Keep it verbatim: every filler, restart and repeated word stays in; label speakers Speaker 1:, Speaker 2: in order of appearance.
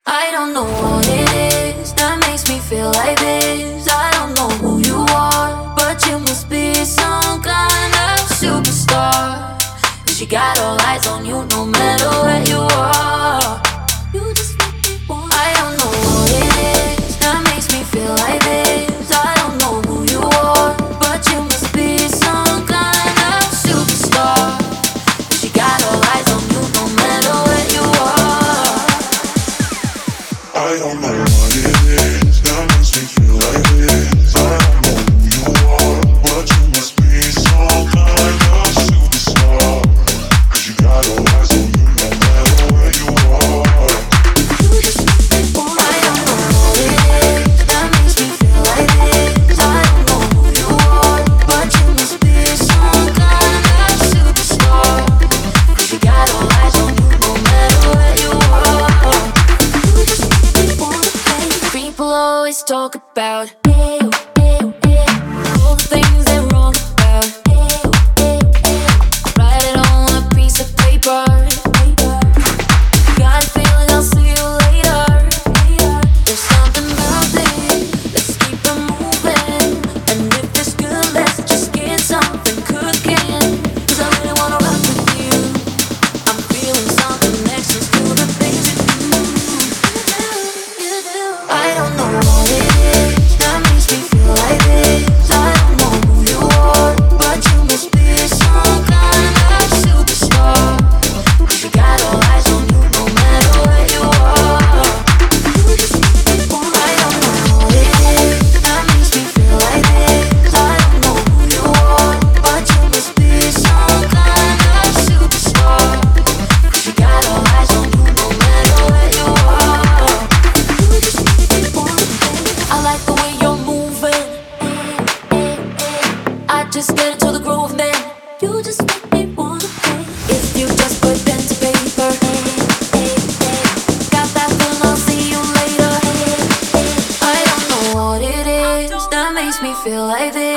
Speaker 1: I don't know what it is that makes me feel like this. I don't know who you are, but you must be some kind of superstar. 'Cause you got all eyes on you no matter where you are. You just make me want. I don't know what it is that makes me feel like this. I don't know who you are, but you must be some kind of superstar. 'Cause you got all eyes on you no matter where you are.
Speaker 2: I don't know what it is that makes me feel like this. I don't know who you are, but you must be some kind of superstar. 'Cause you got all eyes on you no matter where you are.
Speaker 1: You just make me want. I don't know what it is that makes me feel like this. I don't know who you are, but you must be some kind of superstar. 'Cause you got all eyes on you no matter where you are. You just make me wanna play. People always talk about ew, ew, ew, all the things they're wrong about. Ew, ew, ew. Write it on a piece of paper. Got a feeling I'll see you later. There's something about this. Let's keep it moving. And if it's good, let's just get something cooking. 'Cause I really wanna rock with you. I'm feeling some connections to the things you do. You do. I don't know what it is that makes me feel like this. I don't know who you are, but you must be some kind of superstar. 'Cause you got all eyes on you no matter where you are. You just make me want. I don't know what it is that makes me feel like this. I don't know who you are, but you must be some kind of superstar. 'Cause you got all eyes on you no matter where you are. You just make me want. I like the way you're moving. I just get into the groove, man. You just make me wanna play. If you just put pen to paper, got that feeling I'll see you later. I don't know what it is that makes me feel like this.